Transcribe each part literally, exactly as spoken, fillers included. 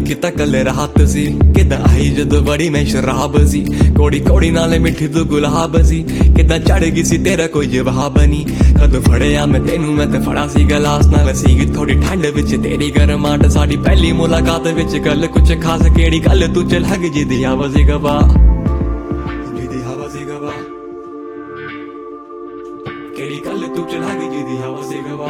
किता कल रात सी किदा आई जदों बड़ी मैं शराब सी कोड़ी कोड़ी नाले मिठी तू गुलाब सी किदा चढ़ गई सी तेरा कोई जवाब नहीं कदों फड़िया मैं तेनू मैं ते फड़ा सी गलास नाल सी थोड़ी ठंड विच तेरी गरमाहट साडी पहली मुलाकात विच गल कुछ खास केड़ी गल तू च लग जिदी आवाज़ गवा जिदी आवाज़ गवा केड़ी गल तू च लग जिदी आवाज़ गवा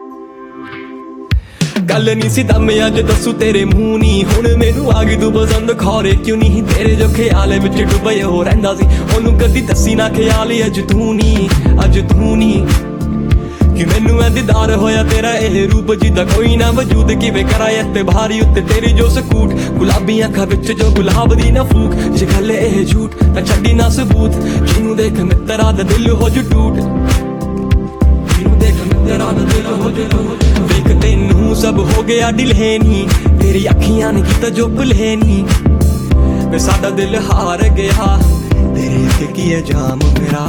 गल नहीं सी दम अज दसू तेरे मुंह नी हुण मैनू आ गई तू पसंद खौरे क्यों नहीं तेरे जो ख्याल विच डुबे हो रहिंदा सी ओनू कदी दसी ना ख्याल अज तू नी अज तू नी कि मैनू ऐ दीदार होया तेरा एह रूप जिदा कोई ना वजूद किवें करा इत्ते भारी उत्ते तेरी जो सकूट गुलाबी अखां विच जो गुलाब दी ना फूक जे गल एह झूठ तां छड्डी ना सबूत जिनू देख मित्तरा दा दिल हो जू टूट जिनू देख मित्तरा दा दिल हो जू टूट वेख तैनू सब हो गया ढिलहेनी तेरी अखियां ने कीता जो भुलहेनी वे साडा दिल हार गया तेरे अगे की है जाम मेरा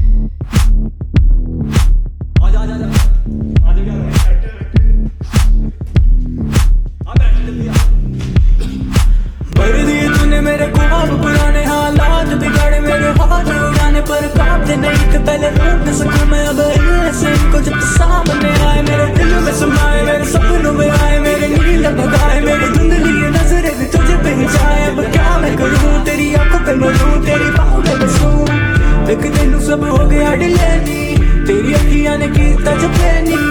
मेरे ख्वाब पुराने हालात बिगाड़े मेरे हाथ उड़ाने पर काबू नहीं थे पहले रूप में सकूं मैं अब ऐसे इनको जब सामने आए मेरे दिल में समाए मेरे सपनों में आए मेरे नील भगाए मेरी धुंधली नजरें भी तुझे पे जाए अब क्या मैं करूं तेरी आंखों पे मरूं तेरी बाहों में बसूं एक दिन सब हो गया डिलेनी तेरी अखियां ने की तजबेनी